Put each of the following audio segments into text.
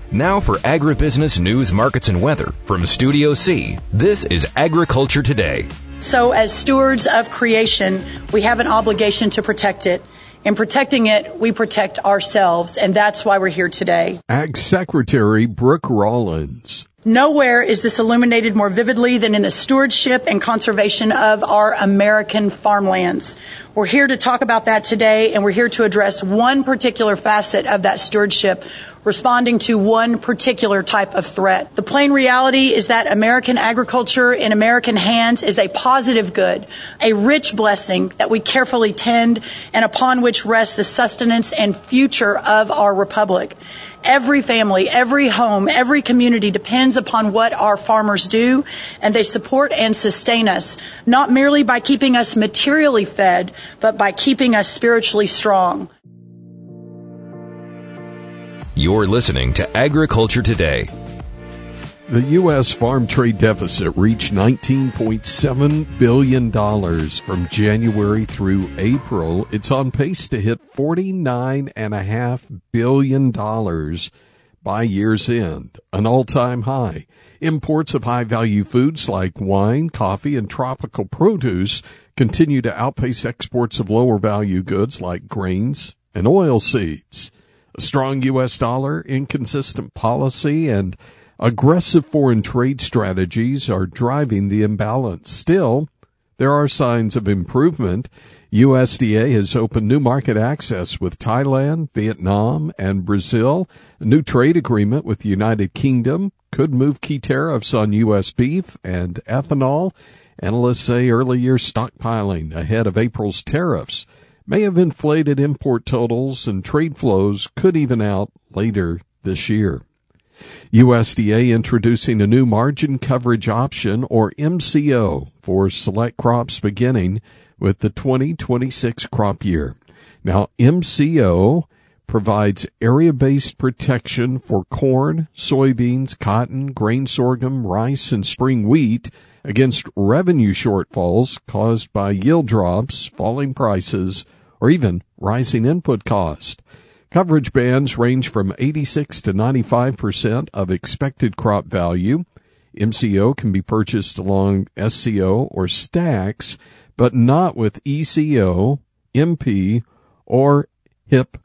Now for agribusiness news, markets, and weather from Studio C, this is Agriculture Today. So as stewards of creation, we have an obligation to protect it. In protecting it, we protect ourselves, and that's why we're here today. Ag Secretary Brooke Rollins. Nowhere is this illuminated more vividly than in the stewardship and conservation of our American farmlands. We're here to talk about that today, and we're here to address one particular facet of that stewardship, responding to one particular type of threat. The plain reality is that American agriculture in American hands is a positive good, a rich blessing that we carefully tend and upon which rests the sustenance and future of our republic. Every family, every home, every community depends upon what our farmers do, and they support and sustain us, not merely by keeping us materially fed, but by keeping us spiritually strong. You're listening to Agriculture Today. The U.S. farm trade deficit reached $19.7 billion from January through April. It's on pace to hit $49.5 billion by year's end, an all-time high. Imports of high-value foods like wine, coffee, and tropical produce continue to outpace exports of lower-value goods like grains and oilseeds. A strong U.S. dollar, inconsistent policy, and aggressive foreign trade strategies are driving the imbalance. Still, there are signs of improvement. USDA has opened new market access with Thailand, Vietnam, and Brazil. A new trade agreement with the United Kingdom could move key tariffs on U.S. beef and ethanol. Analysts say early year stockpiling ahead of April's tariffs may have inflated import totals, and trade flows could even out later this year. USDA introducing a new margin coverage option, or MCO, for select crops beginning with the 2026 crop year. Now, MCO provides area-based protection for corn, soybeans, cotton, grain sorghum, rice, and spring wheat against revenue shortfalls caused by yield drops, falling prices, or even rising input cost. Coverage bands range from 86 to 95% of expected crop value. MCO can be purchased along SCO or stacks, but not with ECO, MP, or HIP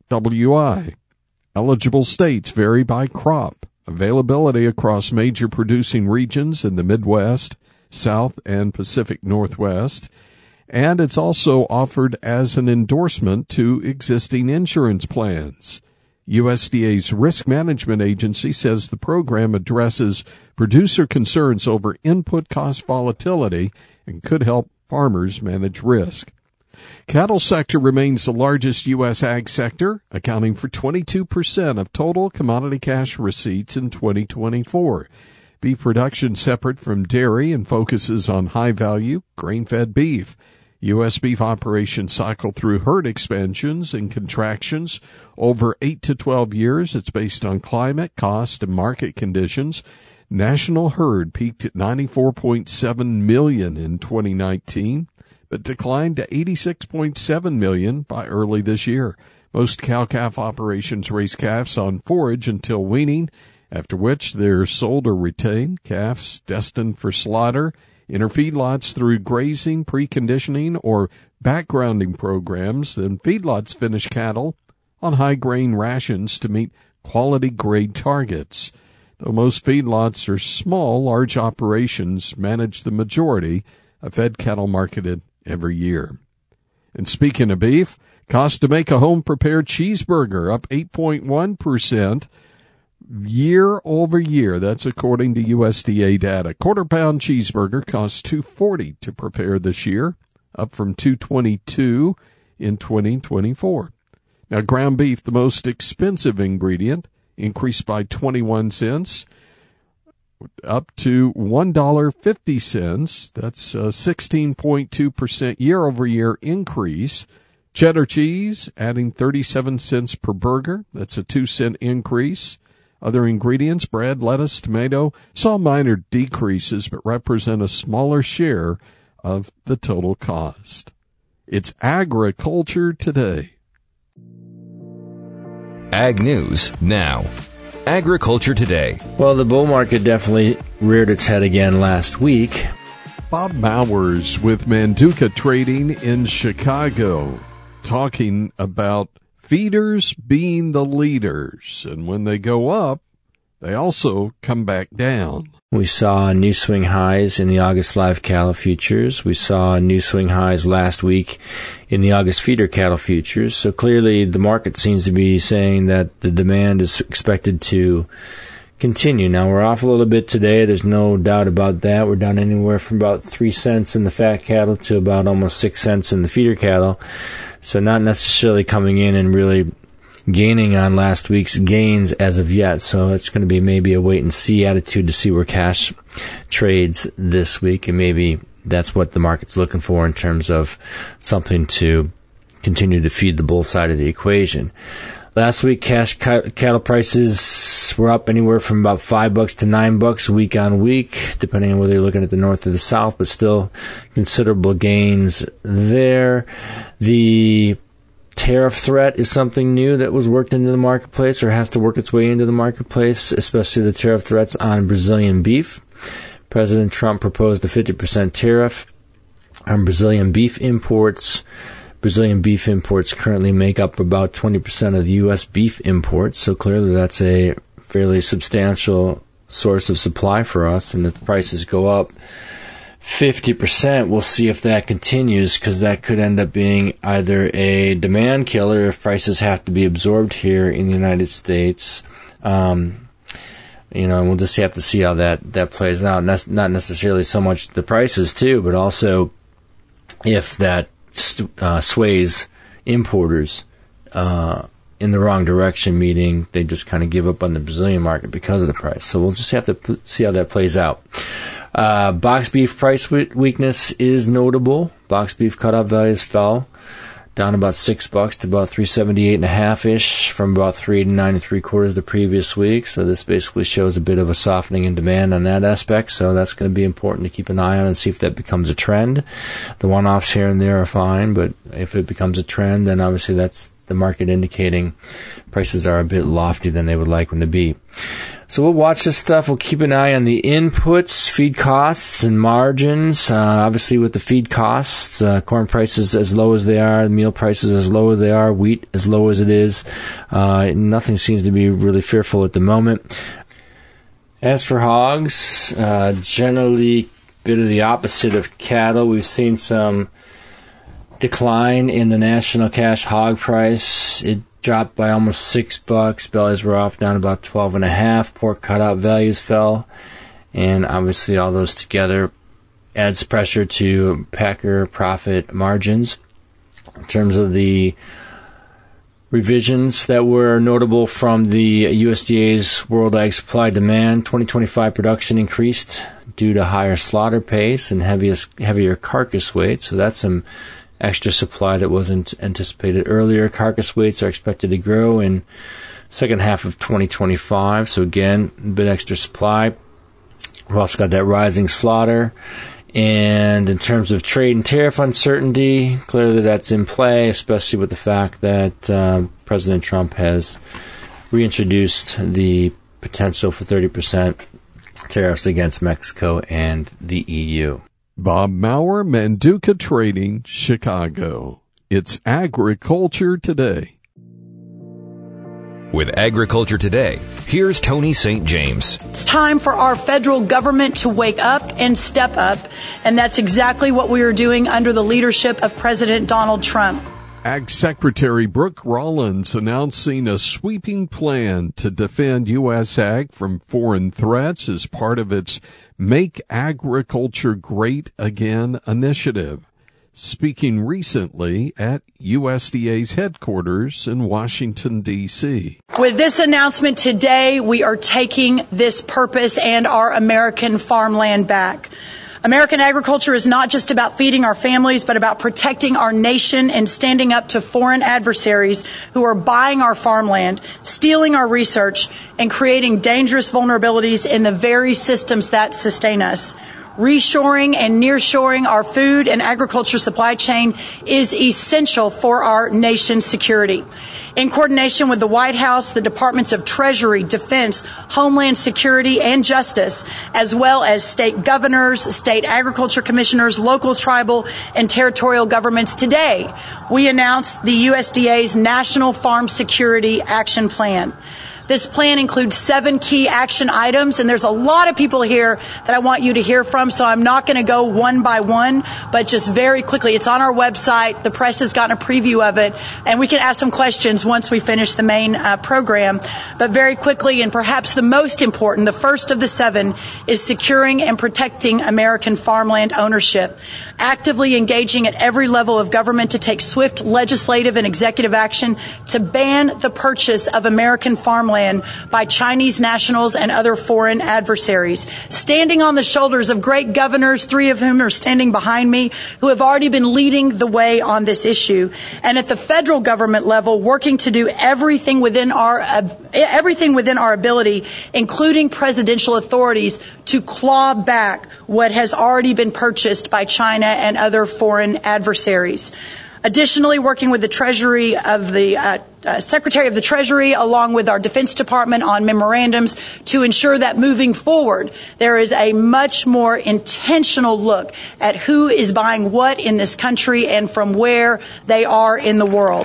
WI. Eligible states vary by crop. Availability across major producing regions in the Midwest, South, and Pacific Northwest. And it's also offered as an endorsement to existing insurance plans. USDA's Risk Management Agency says the program addresses producer concerns over input cost volatility and could help farmers manage risk. Cattle sector remains the largest U.S. ag sector, accounting for 22% of total commodity cash receipts in 2024. Beef production separate from dairy and focuses on high-value, grain-fed beef. U.S. beef operations cycle through herd expansions and contractions over 8 to 12 years. It's based on climate, cost, and market conditions. National herd peaked at 94.7 million in 2019, but declined to 86.7 million by early this year. Most cow-calf operations raise calves on forage until weaning, after which they're sold or retained. Calves destined for slaughter enter feedlots through grazing, preconditioning, or backgrounding programs. Then feedlots finish cattle on high-grain rations to meet quality grade targets. Though most feedlots are small, large operations manage the majority of fed cattle marketed every year. And speaking of beef, cost to make a home-prepared cheeseburger up 8.1%. Year over year, that's according to USDA data. Quarter-pound cheeseburger costs $2.40 to prepare this year, up from $2.22 in 2024. Now, ground beef, the most expensive ingredient, increased by 21 cents, up to $1.50. That's a 16.2% year-over-year increase. Cheddar cheese, adding 37 cents per burger. That's a 2-cent increase. Other ingredients, bread, lettuce, tomato, saw minor decreases but represent a smaller share of the total cost. It's Agriculture Today. Ag News Now. Agriculture Today. Well, the bull market definitely reared its head again last week. Bob Mowers with Manduca Trading in Chicago, talking about feeders being the leaders. And when they go up, they also come back down. We saw new swing highs in the August live cattle futures. We saw new swing highs last week in the August feeder cattle futures. So clearly the market seems to be saying that the demand is expected to continue. Now we're off a little bit today. There's no doubt about that. We're down anywhere from about 3 cents in the fat cattle to about almost 6 cents in the feeder cattle. So not necessarily coming in and really gaining on last week's gains as of yet. So it's going to be maybe a wait and see attitude to see where cash trades this week. And maybe that's what the market's looking for in terms of something to continue to feed the bull side of the equation. Last week, cash cattle prices were up anywhere from about $5 to $9 week on week, depending on whether you're looking at the north or the south, but still considerable gains there. The tariff threat is something new that was worked into the marketplace or has to work its way into the marketplace, especially the tariff threats on Brazilian beef. President Trump proposed a 50% tariff on Brazilian beef imports. Brazilian beef imports currently make up about 20% of the U.S. beef imports, so clearly that's a fairly substantial source of supply for us, and if the prices go up 50%, we'll see if that continues, because that could end up being either a demand killer if prices have to be absorbed here in the United States. We'll just have to see how that plays out. And that's not necessarily so much the prices too, but also if that sways importers in the wrong direction, meaning they just kind of give up on the Brazilian market because of the price. So we'll just have to see how that plays out. Box beef price weakness is notable. Box beef cutout values fell down about $6 to about $378.5-ish from about $389 3/4 the previous week. So this basically shows a bit of a softening in demand on that aspect. So that's going to be important to keep an eye on and see if that becomes a trend. The one-offs here and there are fine, but if it becomes a trend, then obviously that's the market indicating prices are a bit loftier than they would like them to be. So we'll watch this stuff. We'll keep an eye on the inputs, feed costs, and margins. Obviously, with the feed costs, corn prices as low as they are, meal prices as low as they are, wheat as low as it is, nothing seems to be really fearful at the moment. As for hogs, generally a bit of the opposite of cattle. We've seen some decline in the national cash hog price. It dropped by almost $6. Bellies were off, down about 12.5. Pork cutout values fell, and obviously all those together adds pressure to packer profit margins. In terms of the revisions that were notable from the USDA's World Ag Supply Demand, 2025 production increased due to higher slaughter pace and heavier carcass weight. So that's some extra supply that wasn't anticipated earlier. Carcass weights are expected to grow in second half of 2025. So again, a bit extra supply. We've also got that rising slaughter. And in terms of trade and tariff uncertainty, clearly that's in play, especially with the fact that President Trump has reintroduced the potential for 30% tariffs against Mexico and the EU. Bob Maurer, Manduca Trading, Chicago. It's Agriculture Today. With Agriculture Today, here's Tony St. James. It's time for our federal government to wake up and step up, and that's exactly what we are doing under the leadership of President Donald Trump. Ag Secretary Brooke Rollins announcing a sweeping plan to defend U.S. ag from foreign threats as part of its Make Agriculture Great Again initiative. Speaking recently at USDA's headquarters in Washington, D.C. With this announcement today, we are taking this purpose and our American farmland back. American agriculture is not just about feeding our families, but about protecting our nation and standing up to foreign adversaries who are buying our farmland, stealing our research, and creating dangerous vulnerabilities in the very systems that sustain us. Reshoring and nearshoring our food and agriculture supply chain is essential for our nation's security. In coordination with the White House, the Departments of Treasury, Defense, Homeland Security, and Justice, as well as state governors, state agriculture commissioners, local, tribal, and territorial governments, today we announced the USDA's National Farm Security Action Plan. This plan includes 7 key action items, and there's a lot of people here that I want you to hear from, so I'm not going to go one by one, but just very quickly. It's on our website. The press has gotten a preview of it, and we can ask some questions once we finish the main program. But very quickly, and perhaps the most important, the first of the 7 is securing and protecting American farmland ownership, actively engaging at every level of government to take swift legislative and executive action to ban the purchase of American farmland by Chinese nationals and other foreign adversaries, standing on the shoulders of great governors, 3 of whom are standing behind me, who have already been leading the way on this issue, and at the federal government level, working to do everything within our ability, including presidential authorities, to claw back what has already been purchased by China and other foreign adversaries. Additionally, working with the Treasury of the Secretary of the Treasury, along with our Defense Department, on memorandums to ensure that moving forward, there is a much more intentional look at who is buying what in this country and from where they are in the world.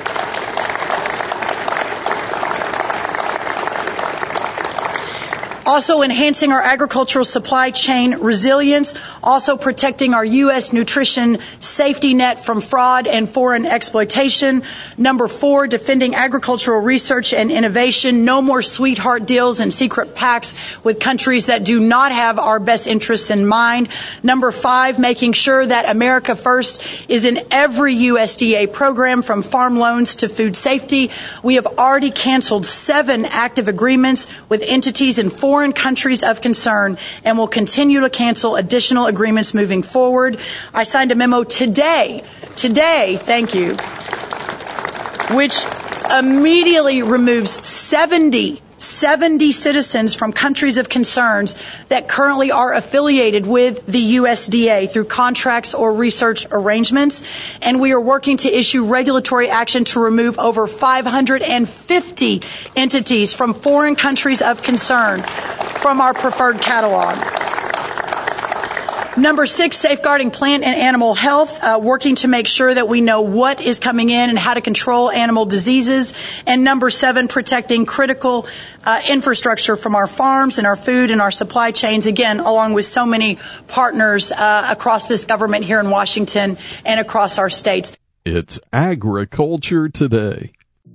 Also enhancing our agricultural supply chain resilience, also protecting our U.S. nutrition safety net from fraud and foreign exploitation. Number 4, defending agricultural research and innovation. No more sweetheart deals and secret pacts with countries that do not have our best interests in mind. Number 5, making sure that America First is in every USDA program, from farm loans to food safety. We have already canceled 7 active agreements with entities in foreign countries of concern and will continue to cancel additional agreements moving forward. I signed a memo today, thank you, which immediately removes 70 citizens from countries of concerns that currently are affiliated with the USDA through contracts or research arrangements. And we are working to issue regulatory action to remove over 550 entities from foreign countries of concern from our preferred catalog. Number 6, safeguarding plant and animal health, working to make sure that we know what is coming in and how to control animal diseases. And number 7, protecting critical infrastructure from our farms and our food and our supply chains, again, along with so many partners across this government here in Washington and across our states. It's Agriculture Today.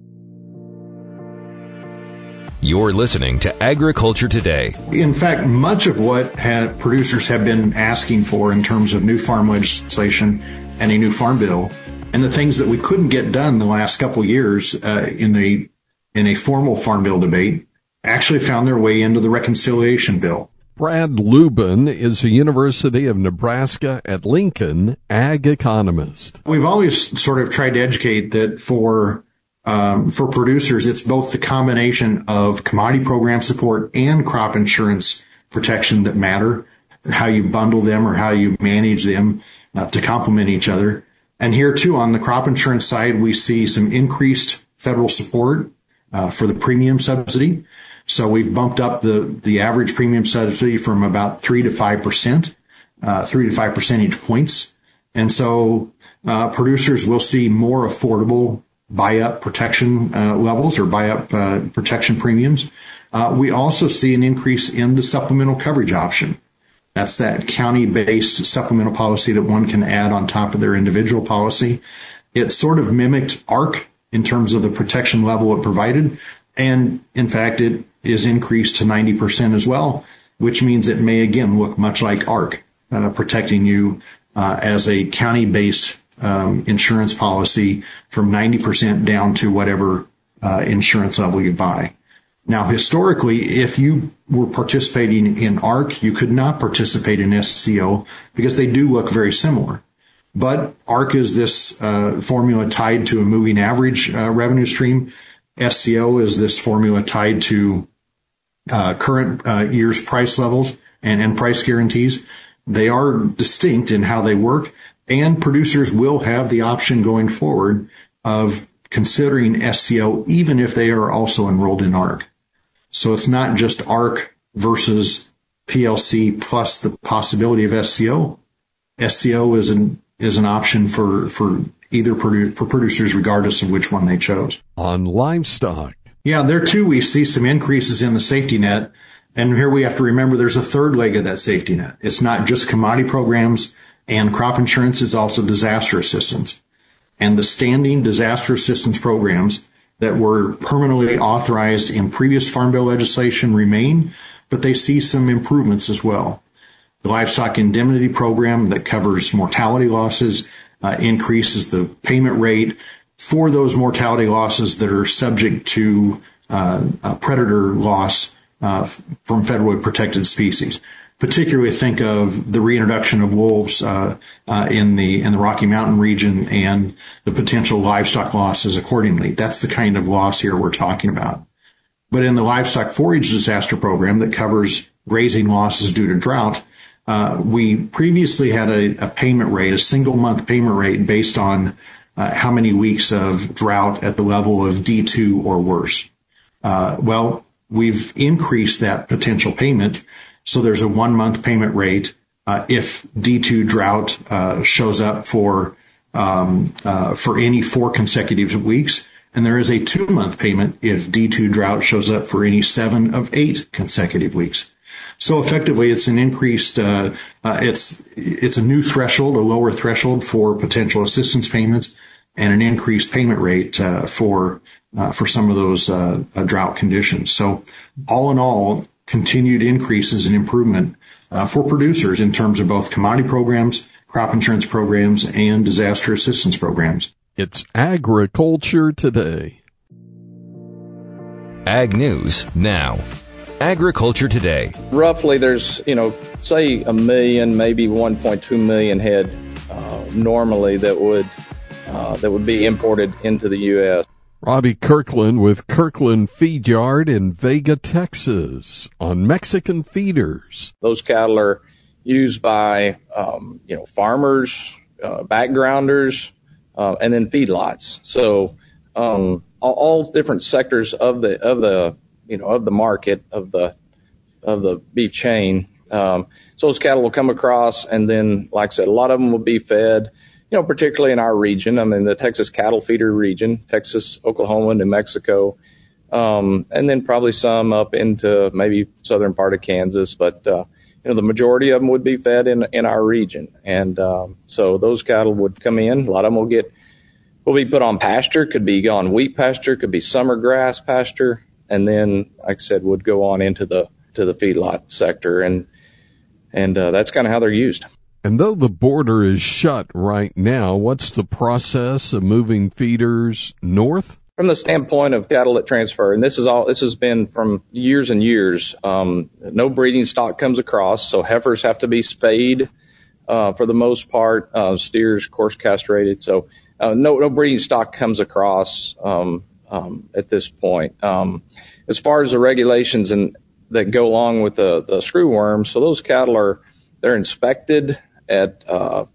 You're listening to Agriculture Today. In fact, much of what producers have been asking for in terms of new farm legislation and a new farm bill, and the things that we couldn't get done the last couple of years in a formal farm bill debate, actually found their way into the reconciliation bill. Brad Lubin is a University of Nebraska at Lincoln ag economist. We've always sort of tried to educate that for producers, it's both the combination of commodity program support and crop insurance protection that matter, how you bundle them or how you manage them to complement each other. And here, too, on the crop insurance side, we see some increased federal support for the premium subsidy. So we've bumped up the average premium subsidy from about 3 to 5%, 3 to 5 percentage points. And so producers will see more affordable buy-up protection levels or buy-up protection premiums. We also see an increase in the supplemental coverage option. That's that county-based supplemental policy that one can add on top of their individual policy. It sort of mimicked ARC in terms of the protection level it provided. And in fact, it is increased to 90% as well, which means it may again look much like ARC, protecting you as a county-based insurance policy from 90% down to whatever insurance level you buy. Now, historically, if you were participating in ARC, you could not participate in SCO because they do look very similar. But ARC is this formula tied to a moving average revenue stream. SCO is this formula tied to current year's price levels and price guarantees. they are distinct in how they work, and producers will have the option going forward of considering SCO even if they are also enrolled in ARC. So it's not just ARC versus PLC plus the possibility of SCO. SCO is an option for producers regardless of which one they chose. On livestock. Yeah, there too we see some increases in the safety net. And here we have to remember there's a third leg of that safety net. It's not just commodity programs and crop insurance, it's also disaster assistance. And the standing disaster assistance programs that were permanently authorized in previous Farm Bill legislation remain, but they see some improvements as well. The livestock indemnity program that covers mortality losses increases the payment rate for those mortality losses that are subject to predator loss from federally protected species. Particularly think of the reintroduction of wolves in the Rocky Mountain region and the potential livestock losses accordingly. That's the kind of loss here we're talking about. But in the livestock forage disaster program that covers grazing losses due to drought, we previously had a payment rate, a single month payment rate based on how many weeks of drought at the level of D2 or worse. Well, we've increased that potential payment. So there's a 1 month payment rate if D2 drought shows up for any 4 consecutive weeks, and there is a 2 month payment if D2 drought shows up for any 7 of 8 consecutive weeks. So effectively, it's an increased. It's a new threshold, a lower threshold for potential assistance payments, and an increased payment rate for some of those drought conditions. So all in all, continued increases in improvement for producers in terms of both commodity programs, crop insurance programs, and disaster assistance programs. It's Agriculture Today. Ag News Now. Agriculture Today. Roughly there's, say 1 million, maybe 1.2 million head normally that would be imported into the U.S. Robbie Kirkland with Kirkland Feed Yard in Vega, Texas, on Mexican feeders. Those cattle are used by, farmers, backgrounders, and then feedlots. So, all different sectors of the market of the beef chain. So those cattle will come across, and then, like I said, a lot of them will be fed, particularly in our region. I mean, the Texas cattle feeder region, Texas, Oklahoma, New Mexico, and then probably some up into maybe southern part of Kansas. But, the majority of them would be fed in our region. And, so those cattle would come in. A lot of them will be put on pasture, could be on wheat pasture, could be summer grass pasture. And then, like I said, would go on into the feedlot sector. And that's kind of how they're used. And though the border is shut right now, what's the process of moving feeders north? From the standpoint of cattle that transfer, and this has been from years and years, no breeding stock comes across, so heifers have to be spayed for the most part, steers, of course, castrated. So no breeding stock comes across at this point. As far as the regulations that go along with the screwworm, so those cattle they're inspected at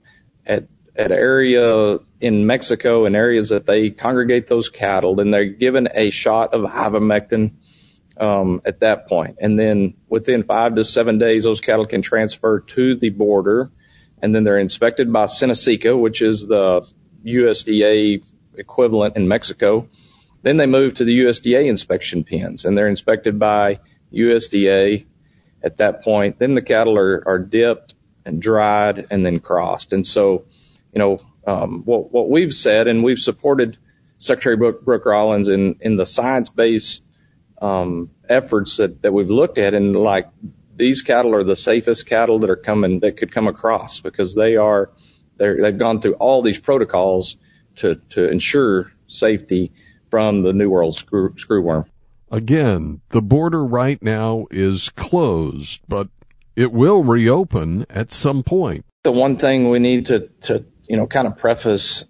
area in Mexico and areas that they congregate those cattle, and they're given a shot of ivermectin at that point. And then within 5 to 7 days, those cattle can transfer to the border, and then they're inspected by Senacica, which is the USDA equivalent in Mexico. Then they move to the USDA inspection pens, and they're inspected by USDA at that point. Then the cattle are dipped and dried and then crossed. And so, what we've said, and we've supported Secretary Brooke Rollins in the science-based efforts that we've looked at, and like these cattle are the safest cattle that could come across, because they've gone through all these protocols to ensure safety from the New World screwworm. Again, the border right now is closed, but it will reopen at some point. The one thing we need to kind of preface,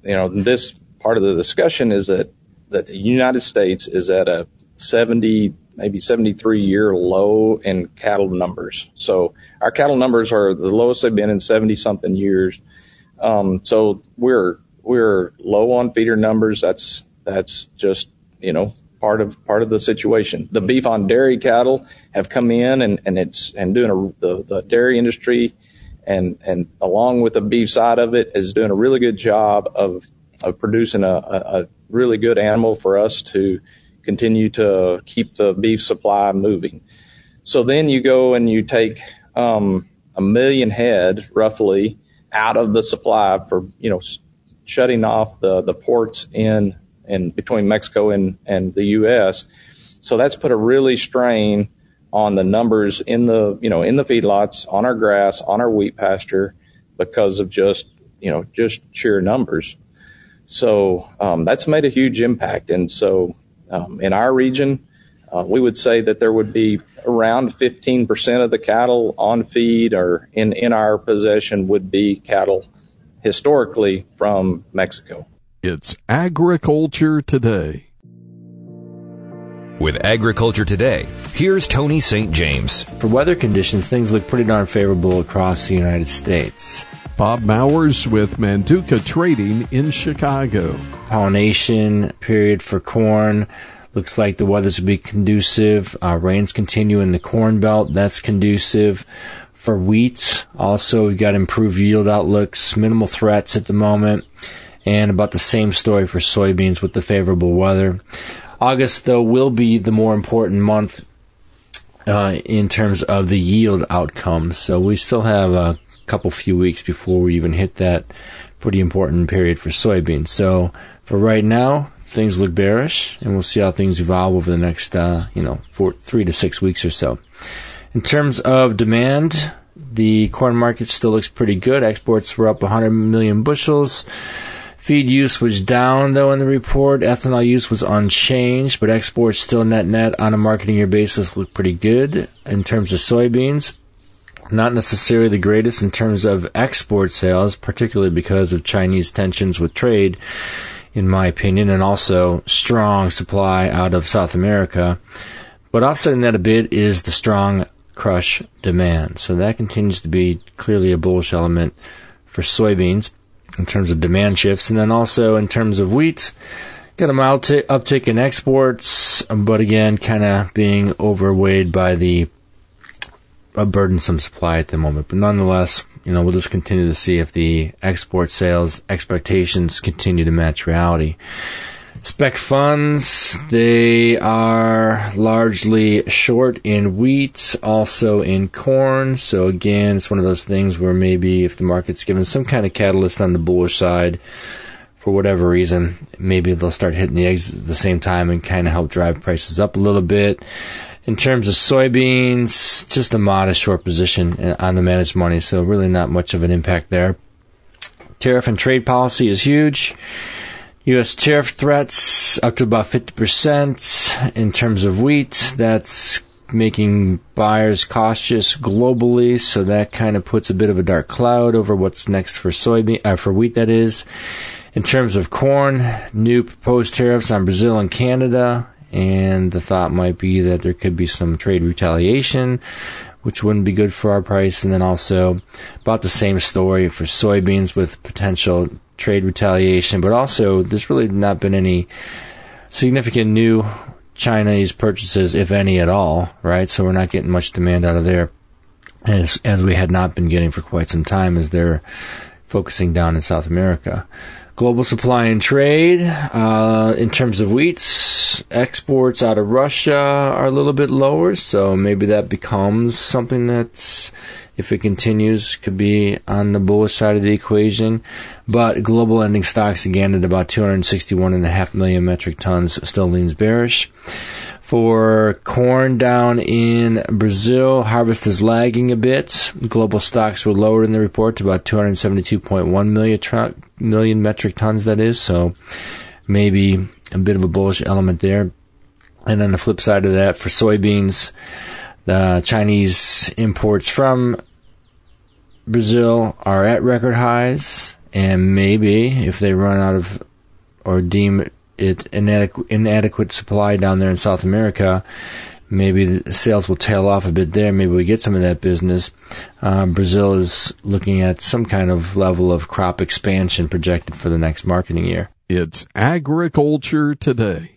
this part of the discussion is that the United States is at a 70 maybe 73-year low in cattle numbers. So our cattle numbers are the lowest they've been in 70-something years. So we're low on feeder numbers. That's just, part of the situation. The beef on dairy cattle have come in and doing the dairy industry and along with the beef side of it is doing a really good job of producing a really good animal for us to continue to keep the beef supply moving. So then you go and you take 1 million head roughly out of the supply for, shutting off the ports in between Mexico and the U.S. So that's put a really strain on the numbers in the feedlots, on our grass, on our wheat pasture, because of just sheer numbers. So that's made a huge impact. And so in our region, we would say that there would be around 15% of the cattle on feed or in our possession would be cattle historically from Mexico. It's Agriculture Today. With Agriculture Today, here's Tony St. James. For weather conditions, things look pretty darn favorable across the United States. Bob Mowers with Manduca Trading in Chicago. Pollination period for corn. Looks like the weather's will be conducive. Rains continue in the Corn Belt. That's conducive. For wheat, also, we've got improved yield outlooks, minimal threats at the moment, and about the same story for soybeans with the favorable weather. August, though, will be the more important month in terms of the yield outcome. So we still have a few weeks before we even hit that pretty important period for soybeans. So for right now, things look bearish, and we'll see how things evolve over the next 3 to 6 weeks or so. In terms of demand, the corn market still looks pretty good. Exports were up 100 million bushels. Feed use was down, though, in the report. Ethanol use was unchanged, but exports still net on a marketing year basis look pretty good. In terms of soybeans, not necessarily the greatest in terms of export sales, particularly because of Chinese tensions with trade, in my opinion, and also strong supply out of South America. But offsetting that a bit is the strong crush demand. So that continues to be clearly a bullish element for soybeans in terms of demand shifts. And then also in terms of wheat, got a mild uptick in exports, but again, kind of being overweighed by the burdensome supply at the moment. But nonetheless, we'll just continue to see if the export sales expectations continue to match reality. Spec funds, they are largely short in wheat, also in corn. So again, it's one of those things where maybe if the market's given some kind of catalyst on the bullish side, for whatever reason, maybe they'll start hitting the eggs at the same time and kind of help drive prices up a little bit. In terms of soybeans, just a modest short position on the managed money, so really not much of an impact there. Tariff and trade policy is huge. U.S. tariff threats up to about 50%. In terms of wheat, that's making buyers cautious globally, so that kind of puts a bit of a dark cloud over what's next for for wheat, that is. In terms of corn, new proposed tariffs on Brazil and Canada, and the thought might be that there could be some trade retaliation, which wouldn't be good for our price. And then also about the same story for soybeans with potential trade retaliation, but also there's really not been any significant new Chinese purchases, if any at all, right? So we're not getting much demand out of there, as we had not been getting for quite some time, as they're focusing down in South America. Global supply and trade, in terms of wheat, exports out of Russia are a little bit lower, so maybe that becomes something that's, if it continues, could be on the bullish side of the equation. But global ending stocks again at about 261.5 million metric tons still leans bearish. For corn down in Brazil, harvest is lagging a bit. Global stocks were lower in the report to about 272.1 million metric tons, that is. So maybe a bit of a bullish element there. And on the flip side of that, for soybeans, the Chinese imports from Brazil are at record highs, and maybe if they run out of or deem it inadequate supply down there in South America, maybe the sales will tail off a bit there. Maybe we get some of that business. Brazil is looking at some kind of level of crop expansion projected for the next marketing year. It's Agriculture Today.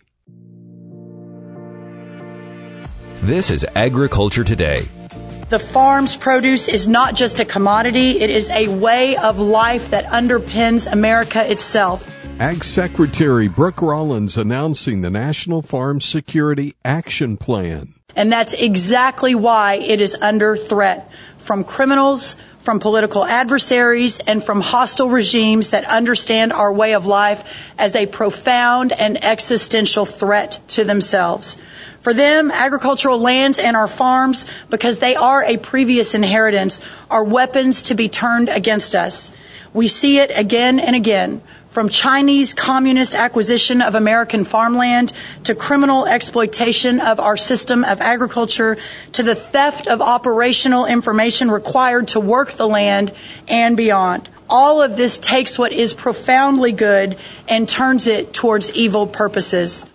This is Agriculture Today. The farm's produce is not just a commodity, it is a way of life that underpins America itself. Ag Secretary Brooke Rollins announcing the National Farm Security Action Plan. And that's exactly why it is under threat from criminals, from political adversaries, and from hostile regimes that understand our way of life as a profound and existential threat to themselves. For them, agricultural lands and our farms, because they are a previous inheritance, are weapons to be turned against us. We see it again and again, from Chinese communist acquisition of American farmland to criminal exploitation of our system of agriculture to the theft of operational information required to work the land and beyond. All of this takes what is profoundly good and turns it towards evil purposes.